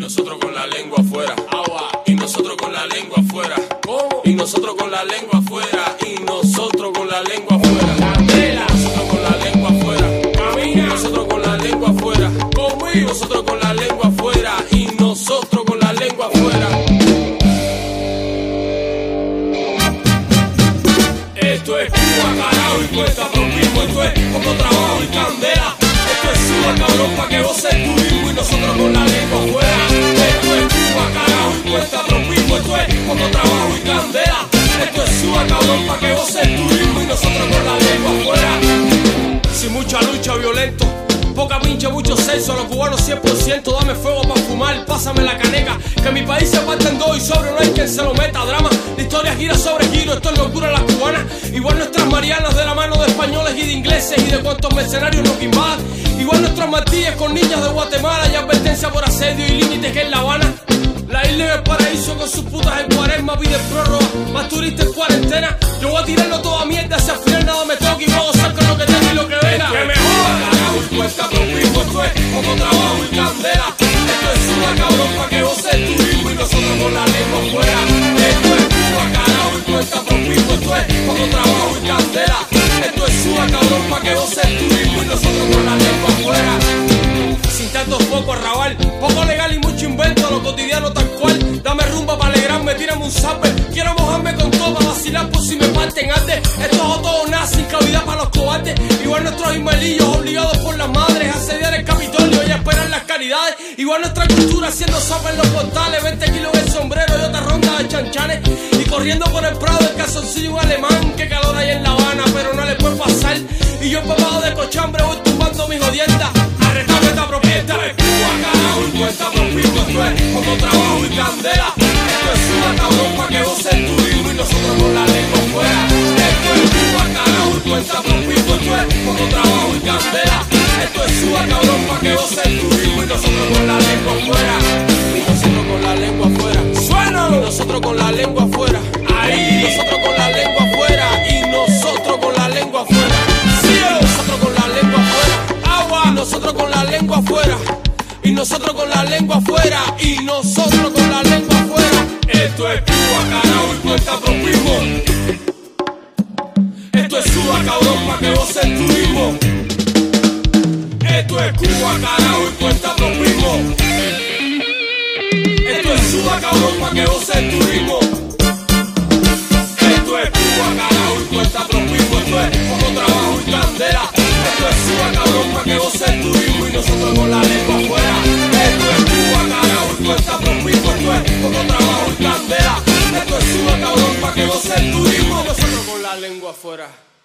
nosotros con la lengua afuera. Agua. Y nosotros con la lengua afuera. ¿Cómo? Y nosotros con la lengua afuera. Y nosotros con la lengua afuera. Candela. Nosotros con la lengua afuera. Camina. Y nosotros con la lengua afuera. Conmigo. Y nosotros con la lengua afuera. Y nosotros con la lengua afuera. Esto es Cuba, carajo, y cuesta promismo. Esto es poco trabajo y candela. Esto es Cuba, cabrón, pa' que goce el turismo. Y nosotros con la lengua afuera. Esto es Cuba, carajo, y cuesta promismo. Esto es poco trabajo y candela. Esto es Cuba, cabrón, pa' que goce el turismo. Y nosotros con la lengua afuera. Sin mucha lucha, violento. Poca pinche, mucho sexo, los cubanos 100%. Dame fuego pa' fumar, pásame la caneca. Que mi país se parte en dos y sobre no hay quien se lo meta. Drama, la historia gira sobre giro, esto es locura las cubanas. Igual nuestras marianas de la mano de españoles y de ingleses y de cuantos mercenarios nos invadan. Igual nuestros martillas con niñas de Guatemala y advertencia por asedio y límites que en La Habana. La isla en el paraíso con sus putas en cuaresma pide prórroga, más turistas en cuarentena. Yo voy a tirarlo toda mierda, si al final nada me toca y voy a gozar con lo que tengo y lo que venga. Que me joda, carajo, y cuesta promismo. Esto es poco trabajo y candela. Esto es Cuba, cabrón, pa' que goce el turismo. Y nosotros con la lengua afuera. Esto es Cuba, carajo, y cuesta promismo. Esto es poco trabajo y candela. Esto es Cuba, cabrón, pa' que goce el turismo. Y nosotros con la lengua afuera. Sin tanto foco arrabal, poco legal y mucho invento, lo cotidiano tal cual. Dame rumba para alegrarme, tírame un zapper. Quiero mojarme con todo para vacilar por si me parten antes. Esto es o todo o nada, sin cavidad para los cobardes. Igual nuestros ismaelillos obligados por las madres a asediar el Capitolio y a esperar las caridades. Igual nuestra cultura haciendo zapper en los portales, 20 kilos en el sombrero y otra ronda de chanchanes. Y corriendo por el Prado el calzoncillo un alemán. Qué calor hay en La Habana, pero no le puede pasar. Y yo empapado de cochambre voy tumbando mis jodiendas. Arretame esta propiedad. Esto es Cuba, carajo, y cuesta promismo. Esto es poco trabajo y candela. Esto es Cuba, cabrón, pa' que goce el turismo. Y nosotros con la lengua afuera. Esto es Cuba, carajo, y cuesta promismo. Esto es poco trabajo y candela. Esto es Cuba, cabrón, pa' que goce el turismo. Y nosotros con la lengua afuera. Y nosotros con la lengua afuera. ¡Suena! Y nosotros con la lengua afuera. Ahí. Y nosotros con la lengua afuera. Y nosotros con la lengua afuera. Sí, nosotros con la lengua afuera. Agua. Y nosotros con la lengua afuera. Y nosotros con la lengua afuera. Y nosotros con la lengua afuera. Esto es Cuba, carajo, y cuenta promismo. Esto es Cuba, cabrón, pa' que goce el turismo. Esto es Cuba, carajo, y cuenta promismo. Esto es Cuba, cabrón, pa' que goce el turismo. Esto es Cuba, carajo, y cuenta promismo. Esto es poco trabajo y candela. Esto es Cuba, cabrón, pa' que goce el turismo. Y nosotros con la lengua afuera. Esto es Cuba, carajo, y cuesta promismo. Esto es poco trabajo y candela. Esto es Cuba, cabrón, pa' que goce el turismo. Y nosotros con la lengua afuera.